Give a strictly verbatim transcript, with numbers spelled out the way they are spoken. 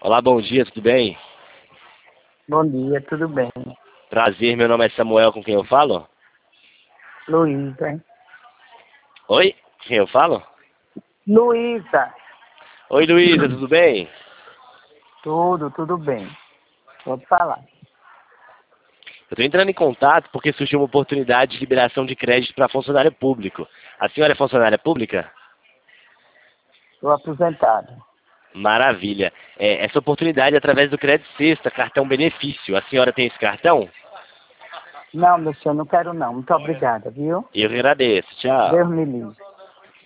Olá, bom dia, tudo bem? Bom dia, tudo bem? Prazer, meu nome é Samuel, com quem eu falo? Luísa. Oi? Quem eu falo? Luísa. Oi, Luísa, tudo bem? Tudo, tudo bem. Pode falar. Eu estou entrando em contato porque surgiu uma oportunidade de liberação de crédito para funcionário público. A senhora é funcionária pública? Estou aposentado. Maravilha. É, essa oportunidade é através do Crédito Sexta, cartão benefício. A senhora tem esse cartão? Não, meu senhor, não quero não. Muito obrigada, viu? Eu agradeço. Tchau. Deus me livre.